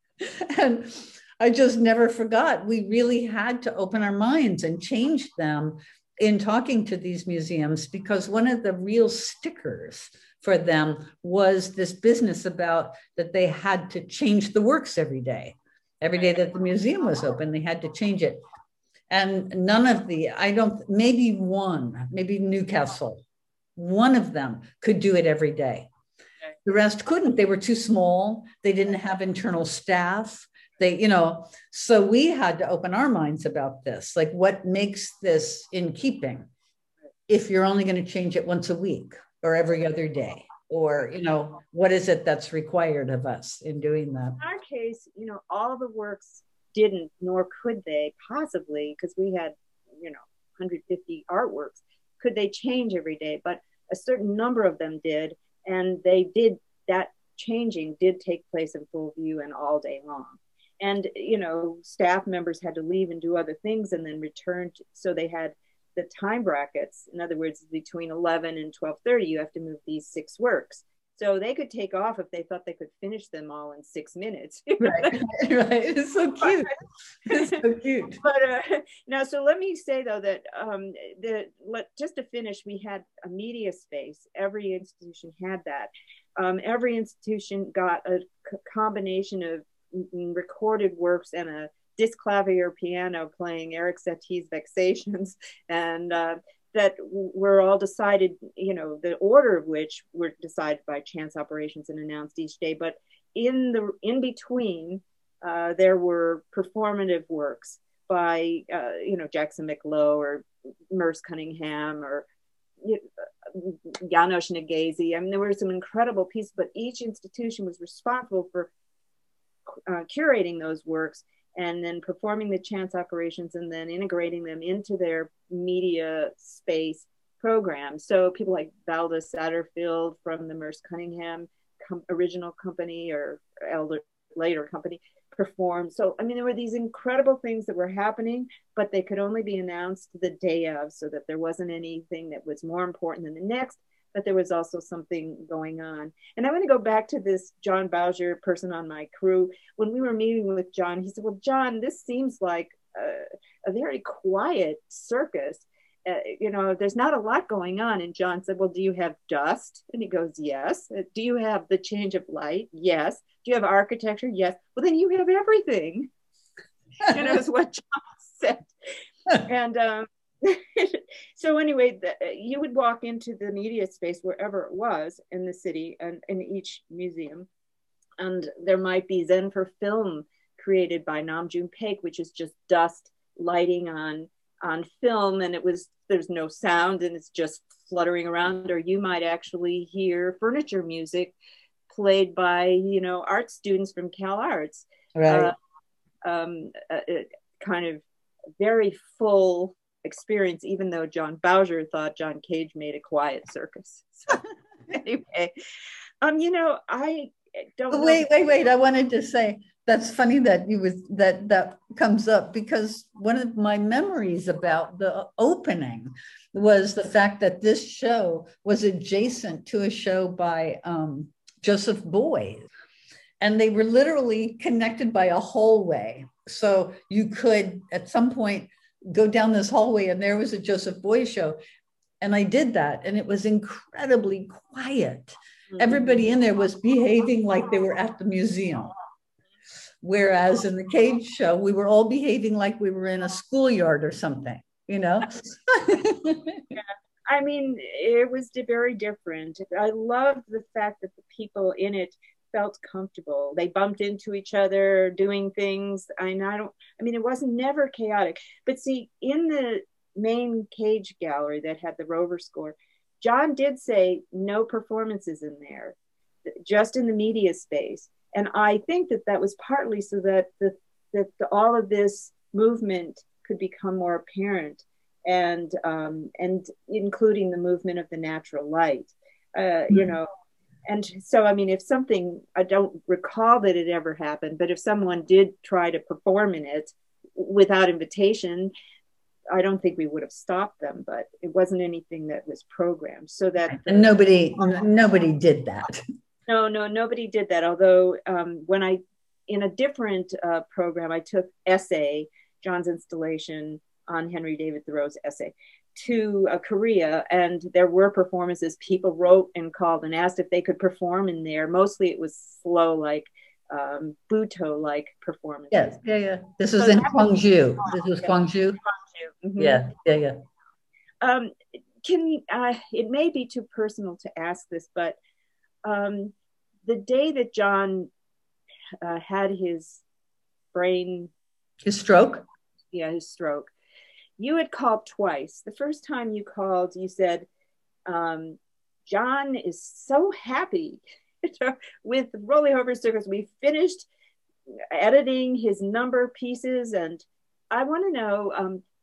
And I just never forgot, we really had to open our minds and change them in talking to these museums, because one of the real stickers for them was this business about that they had to change the works every day. Every day that the museum was open, they had to change it. And none of the, I don't, maybe one, maybe Newcastle, one of them could do it every day. The rest couldn't. They were too small. They didn't have internal staff. They, you know, so we had to open our minds about this. Like, what makes this in keeping if you're only going to change it once a week or every other day? Or, you know, what is it that's required of us in doing that? In our case, you know, all the works didn't, nor could they possibly, because we had you know, one hundred fifty artworks. Could they change every day? But a certain number of them did, and they did, that changing did take place in full view and all day long. And, you know, staff members had to leave and do other things and then return to, so they had the time brackets. In other words, between eleven and twelve thirty, you have to move these six works. So they could take off if they thought they could finish them all in six minutes. Right, right. It's so cute. It's so cute. But uh, now, so let me say though that um, the let, just to finish, we had a media space. Every institution had that. Um, every institution got a c- combination of recorded works and a disclavier piano playing Eric Satie's Vexations, and uh, that were all decided, you know, the order of which were decided by chance operations and announced each day. But in the in between, uh, there were performative works by, uh, you know, Jackson McLowe or Merce Cunningham or Janos Nyegezi. I mean, there were some incredible pieces, but each institution was responsible for uh, curating those works and then performing the chance operations and then integrating them into their media space program. So people like Valda Satterfield from the Merce Cunningham com- original company or elder, later company performed. So, I mean, there were these incredible things that were happening, but they could only be announced the day of, so that there wasn't anything that was more important than the next, but there was also something going on. And I want to go back to this John Bowser person on my crew. When we were meeting with John, he said, well, John, this seems like a, a very quiet circus. Uh, you know, there's not a lot going on. And John said, well, do you have dust? And he goes, yes. Uh, do you have the change of light? Yes. Do you have architecture? Yes. Well, then you have everything. You know, is what John said. And um, so anyway, the, you would walk into the media space wherever it was in the city and in each museum, and there might be Zen for Film created by Nam June Paik, which is just dust lighting on on film, and it was there's no sound and it's just fluttering around. Or you might actually hear furniture music played by, you know, art students from Cal Arts. Right. Uh, um, uh, kind of very full experience, even though John Bowser thought John Cage made a quiet circus. So anyway, um, you know, I don't know. Wait, wait, wait. I wanted to say that's funny that you was that that comes up, because one of my memories about the opening was the fact that this show was adjacent to a show by um, Joseph Beuys. And they were literally connected by a hallway. So you could, at some point, go down this hallway and there was a Joseph Beuys show. And I did that. And it was incredibly quiet. Mm-hmm. Everybody in there was behaving like they were at the museum. Whereas in the Cage show, we were all behaving like we were in a schoolyard or something, you know? Yeah. I mean, it was very different. I loved the fact that the people in it felt comfortable. They bumped into each other doing things. I, I don't, I mean, it wasn't never chaotic. But see, in the main Cage gallery that had the Rover score, John did say no performances in there, just in the media space. And I think that that was partly so that the, that the, all of this movement could become more apparent, and um, and including the movement of the natural light, uh, mm-hmm. you know. And so, I mean, if something, I don't recall that it ever happened, but if someone did try to perform in it without invitation, I don't think we would have stopped them, but it wasn't anything that was programmed. So that the, and nobody, nobody did that. No, no, nobody did that. Although um, when I, in a different uh, program, I took Essay, John's installation on Henry David Thoreau's Essay, to uh, Korea, and there were performances. People wrote and called and asked if they could perform in there. Mostly it was slow, like um, Butoh-like performances. Yes, yeah, yeah. This was so in Gwangju. This was yeah. Gwangju. Mm-hmm. Yeah, yeah, yeah. Um, can uh, it may be too personal to ask this, but um, the day that John uh, had his brain, his stroke, yeah, his stroke. You had called twice. The first time you called, you said, um, John is so happy with Rolly Hover Circus. We finished editing his number pieces. And I want to know, um,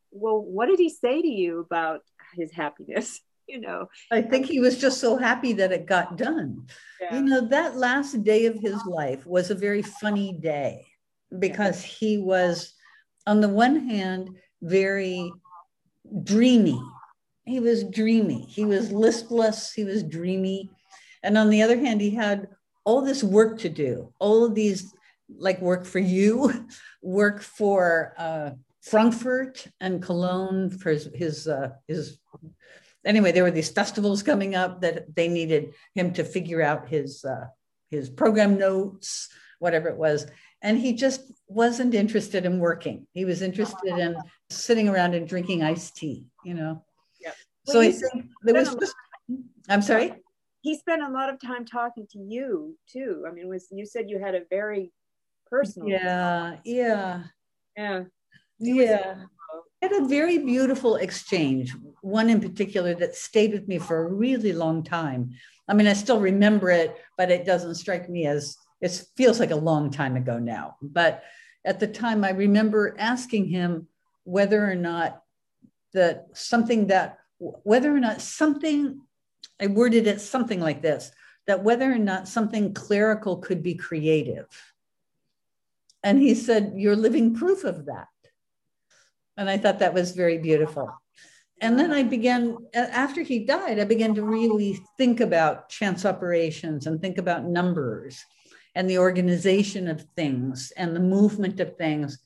well, what did he say to you about his happiness? You know, I think he was just so happy that it got done. You yeah, know, that last day of his life was a very funny day yeah, because he was, on the one hand, very dreamy. He was dreamy. He was listless. He was dreamy. And on the other hand, he had all this work to do, all of these, like work for you, work for uh, Frankfurt and Cologne for his, his, uh, his anyway, there were these festivals coming up that they needed him to figure out his uh, his program notes, whatever it was, and he just wasn't interested in working. He was interested in sitting around and drinking iced tea, you know. yeah. Well, So I you think there was just. I'm sorry. He spent a lot of time talking to you too. I mean, was you said you had a very personal. Yeah, yeah, Yeah. yeah. Had a very beautiful exchange, one in particular that stayed with me for a really long time. I mean, I still remember it, but it doesn't strike me as, it feels like a long time ago now. But at the time, I remember asking him whether or not that something that, whether or not something, I worded it something like this, that whether or not something clerical could be creative. And he said, "You're living proof of that." And I thought that was very beautiful. And then I began, after he died, I began to really think about chance operations and think about numbers and the organization of things and the movement of things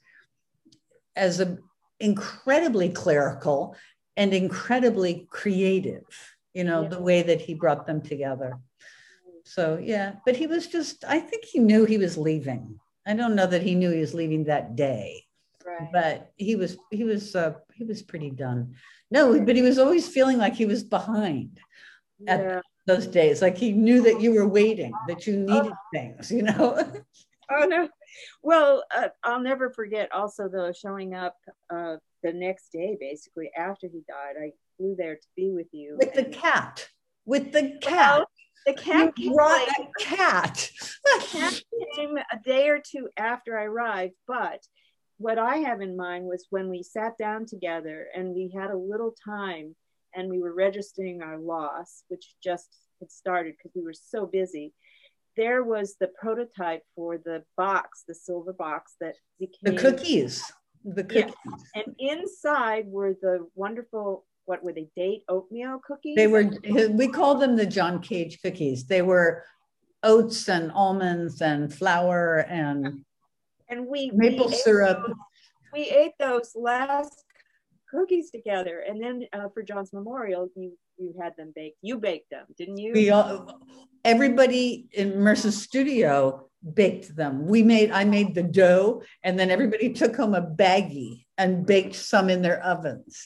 as a incredibly clerical and incredibly creative, you know, yeah. the way that he brought them together. So, yeah, but he was just, I think he knew he was leaving. I don't know that he knew he was leaving that day. Right. But he was he was uh, he was pretty done. No, but he was always feeling like he was behind at yeah. those days. Like he knew that you were waiting, that you needed oh. things, you know. Oh no. Well, uh, I'll never forget. Also, though, showing up uh, the next day, basically after he died, I flew there to be with you with and... the cat. With the cat. Well, the cat you brought a cat. The cat came a day or two after I arrived, but. What I have in mind was when we sat down together and we had a little time and we were registering our loss, which just had started because we were so busy. There was the prototype for the box, the silver box that became the cookies. The cookies. Yeah. And inside were the wonderful, what were they, date oatmeal cookies? They were, we called them the John Cage cookies. They were oats and almonds and flour and And we maple we syrup. Ate those, we ate those last cookies together, and then uh, for John's memorial, you you had them baked. You baked them, didn't you? We all, everybody in Merce's studio baked them. We made I made the dough, and then everybody took home a baggie and baked some in their ovens.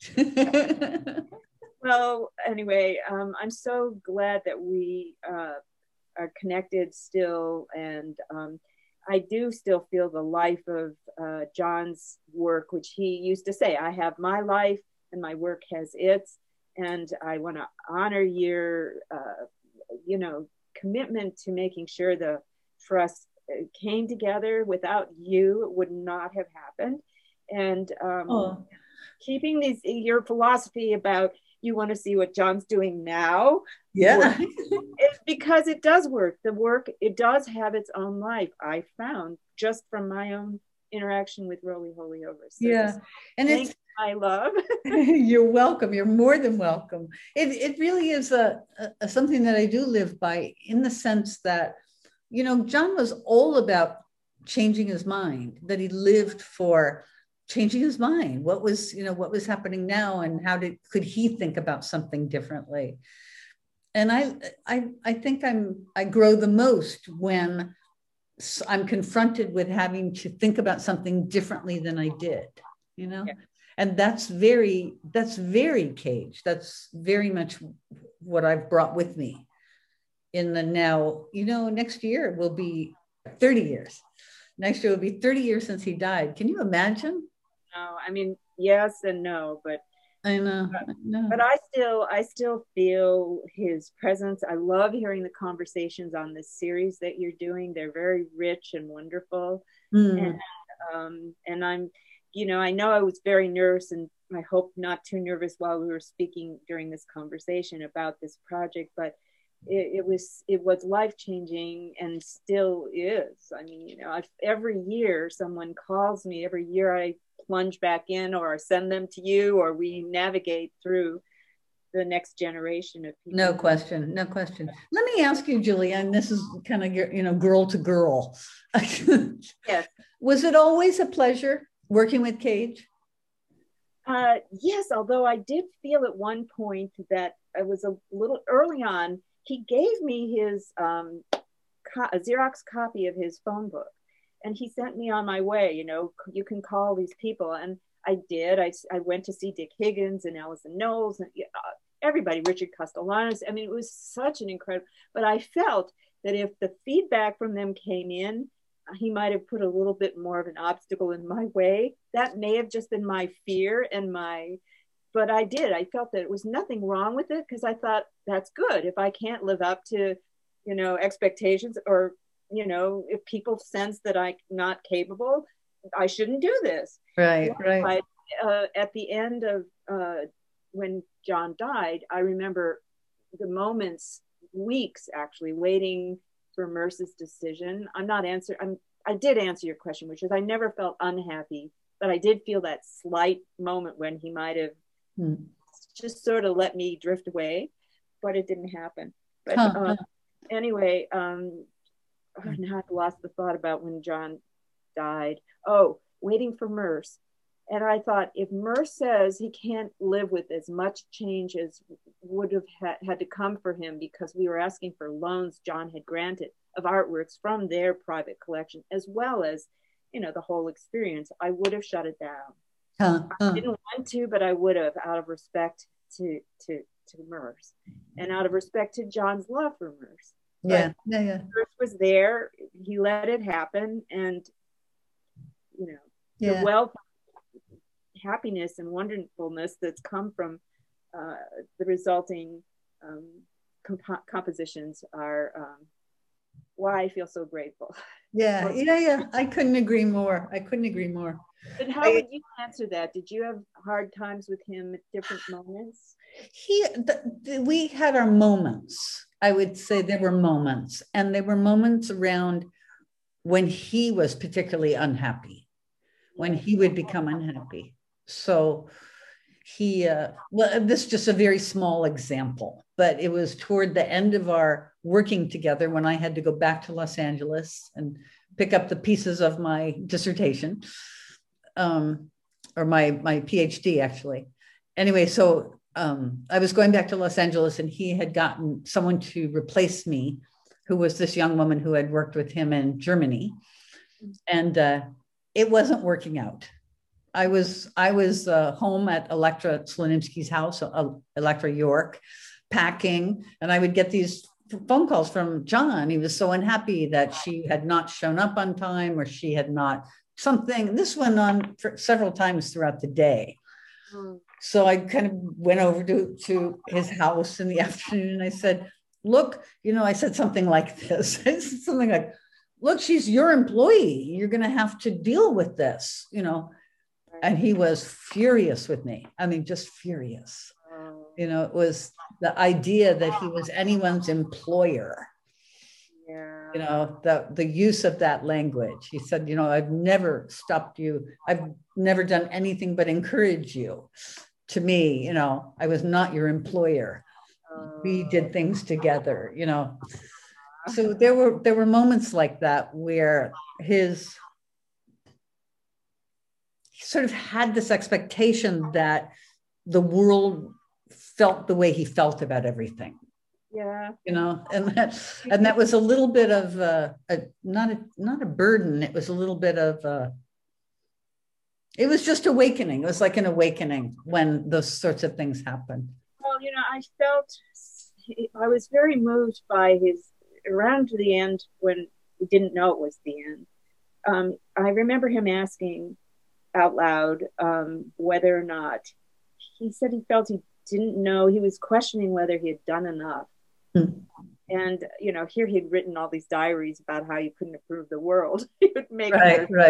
Well, anyway, um, I'm so glad that we uh, are connected still, and. Um, I do still feel the life of uh, John's work, which he used to say, I have my life and my work has its, and I want to honor your, uh, you know, commitment to making sure the trust came together. Without you, it would not have happened. And um, oh. keeping these, your philosophy about you want to see what John's doing now. Yeah. It's because it does work. The work, it does have its own life, I found, just from my own interaction with Roly Holy Over. So yeah. And it's I love. You're welcome. You're more than welcome. It it really is a, a something that I do live by, in the sense that, you know, John was all about changing his mind, that he lived for changing his mind. What was, you know, what was happening now, and how did could he think about something differently? And I, I, I think I'm I grow the most when I'm confronted with having to think about something differently than I did, you know. Yeah. And that's very that's very Cage. That's very much what I've brought with me in the now. You know, next year will be thirty years. Next year will be thirty years since he died. Can you imagine? No, I mean, yes and no, but I know, but, I know. But I still, I still feel his presence. I love hearing the conversations on this series that you're doing. They're very rich and wonderful, mm. and um, and I'm, you know, I know I was very nervous, and I hope not too nervous while we were speaking during this conversation about this project, but it, it was it was life changing and still is. I mean, you know, I, every year someone calls me, every year I plunge back in, or I send them to you, or we navigate through the next generation of people. No question, no question. Let me ask you, Julia, and this is kind of, you know, girl to girl. Yes. Was it always a pleasure working with Cage? Uh, yes, although I did feel at one point that I was a little early on. He gave me his um, co- a Xerox copy of his phone book, and he sent me on my way. You know, you can call these people, and I did. I, I went to see Dick Higgins and Allison Knowles and uh, everybody, Richard Castellanos. I mean, it was such an incredible, but I felt that if the feedback from them came in, he might have put a little bit more of an obstacle in my way. That may have just been my fear and my, but I did. I felt that it was nothing wrong with it, because I thought that's good. If I can't live up to, you know, expectations, or, you know, if people sense that I'm not capable, I shouldn't do this. Right, right. I, uh, at the end of uh, when John died, I remember the moments, weeks actually, waiting for Merce's decision. I'm not answer. I'm. I did answer your question, which is I never felt unhappy, but I did feel that slight moment when he might have hmm. just sort of let me drift away, but it didn't happen. But huh, uh, huh. anyway, um, oh, now I've lost the thought about when John died. Oh, waiting for Merce. And I thought, if Merce says he can't live with as much change as would have ha- had to come for him, because we were asking for loans John had granted of artworks from their private collection, as well as, you know, the whole experience, I would have shut it down. Huh, huh. I didn't want to, but I would have, out of respect to to to Merce, and out of respect to John's love for Merce. Yeah, yeah, yeah. Merce was there. He let it happen, and you know, yeah. the wealth, happiness, and wonderfulness that's come from uh, the resulting um, comp- compositions are um, why I feel so grateful. Yeah, yeah, yeah. I couldn't agree more. I couldn't agree more. But how I, would you answer that? Did you have hard times with him at different moments? He, the, the, we had our moments. I would say there were moments, and there were moments around when he was particularly unhappy, when he would become unhappy. So he, uh, well, this is just a very small example, but it was toward the end of our working together when I had to go back to Los Angeles and pick up the pieces of my dissertation, um, or my, my PhD actually. Anyway, so um, I was going back to Los Angeles, and he had gotten someone to replace me, who was this young woman who had worked with him in Germany. And uh, it wasn't working out. I was I was uh, home at Electra Slonimsky's house, uh, Electra York, packing, and I would get these phone calls from John. He was so unhappy that she had not shown up on time, or she had not something. This went on for several times throughout the day. Mm. So I kind of went over to, to his house in the afternoon, and I said, look, you know, I said something like this. I said something like, look, she's your employee. You're going to have to deal with this, you know. And he was furious with me. I mean, just furious. You know, it was the idea that he was anyone's employer. Yeah. You know, the, the use of that language. He said, you know, I've never stopped you. I've never done anything but encourage you. To me, you know, I was not your employer. We did things together, you know. So there were there were moments like that where his he sort of had this expectation that the world felt the way he felt about everything. Yeah, you know, and that and that was a little bit of a, a not a not a burden. It was a little bit of a, it was just awakening. It was like an awakening when those sorts of things happen. Well, you know, I felt I was very moved by his around to the end when we didn't know it was the end. Um, I remember him asking out loud um, whether or not, he said he felt he didn't know, he was questioning whether he had done enough. Hmm. And, you know, here he had written all these diaries about how you couldn't improve the world. He would make right, right.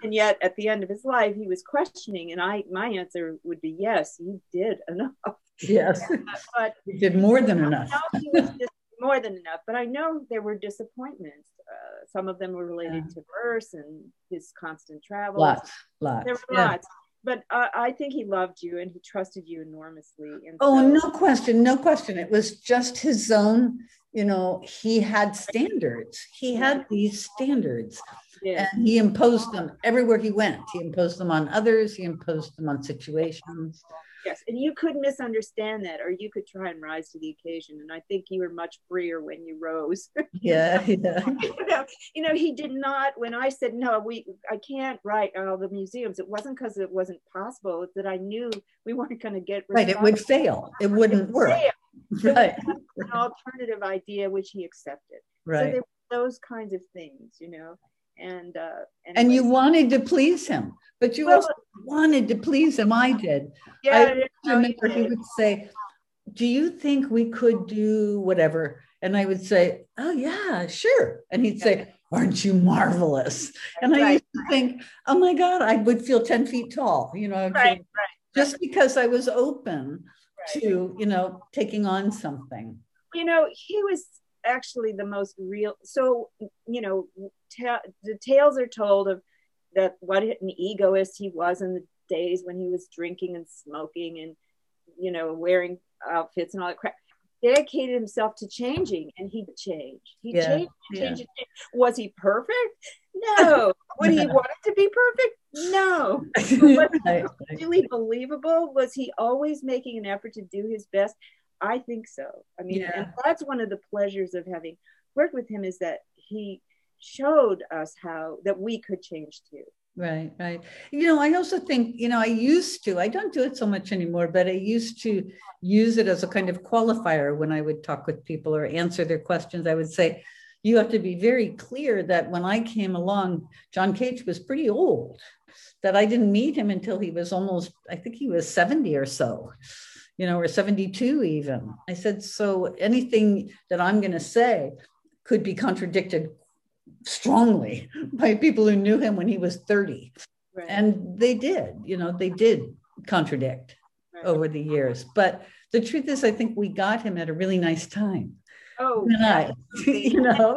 And yet at the end of his life, he was questioning. And I, my answer would be, yes, you did enough. Yes. But you did more than enough. he was just more than enough. But I know there were disappointments. Uh, some of them were related yeah. to Merce and his constant travel. Lots, lots. There were yeah. lots. But uh, I think he loved you and he trusted you enormously. And oh, so, no question, no question. It was just his own, you know, he had standards. He had these standards. Yeah. And he imposed them everywhere he went. He imposed them on others. He imposed them on situations. Yes, and you could misunderstand that, or you could try and rise to the occasion. And I think you were much freer when you rose. Yeah, yeah. you, know, you know, he did not. When I said no, we I can't write all the museums. It wasn't because it wasn't possible. It's that I knew we weren't going to get right. It would fail. It wouldn't it work. Fail. Right. So an alternative idea which he accepted. Right. So there were those kinds of things, you know. And uh, and you wanted to please him, but you well, also wanted to please him. I did. Yeah, I remember he would say, "Do you think we could do whatever?" And I would say, "Oh yeah, sure." And he'd say, "Aren't you marvelous?" And I right, used to think, "Oh my God, I would feel ten feet tall." You know, right, right, just because I was open right. to you know taking on something. You know, he was actually the most real. So you know. Ta- the tales are told of that what an egoist he was in the days when he was drinking and smoking and you know wearing outfits and all that crap. Dedicated himself to changing, and he changed. He yeah, changed, yeah. changed, changed. Was he perfect? No. Would he want it to be perfect? No. Was he really believable? Was he always making an effort to do his best? I think so. I mean, yeah. and that's one of the pleasures of having worked with him is that he showed us how that we could change too. Right, right. You know, I also think, you know, I used to, I don't do it so much anymore, but I used to use it as a kind of qualifier when I would talk with people or answer their questions. I would say, you have to be very clear that when I came along, John Cage was pretty old, that I didn't meet him until he was almost, I think he was seventy or so, you know, or seventy-two even. I said, so anything that I'm going to say could be contradicted strongly by people who knew him when he was thirty. Right. And they did, you know, they did contradict right. over the years. But the truth is, I think we got him at a really nice time. Oh, and I, you know,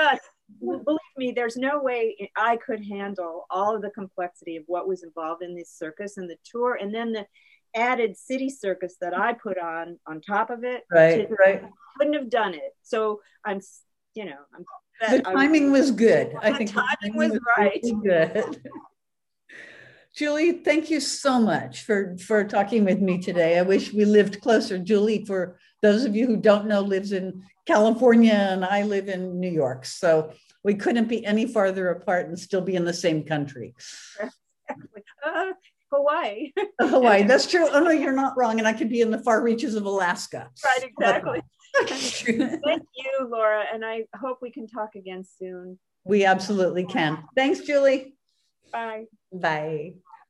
believe me, there's no way I could handle all of the complexity of what was involved in this circus and the tour, and then the added city circus that I put on on top of it. Right, right. I couldn't have done it. So I'm, you know, I'm. The timing was good. I think the timing was right. Good. Julie, thank you so much for, for talking with me today. I wish we lived closer. Julie, for those of you who don't know, lives in California and I live in New York. So we couldn't be any farther apart and still be in the same country. Exactly. Uh, Hawaii. Hawaii, that's true. Oh no, you're not wrong. And I could be in the far reaches of Alaska. Right, exactly. Thank you, Laura. And I hope we can talk again soon. We absolutely can. Thanks, Julie. Bye. Bye.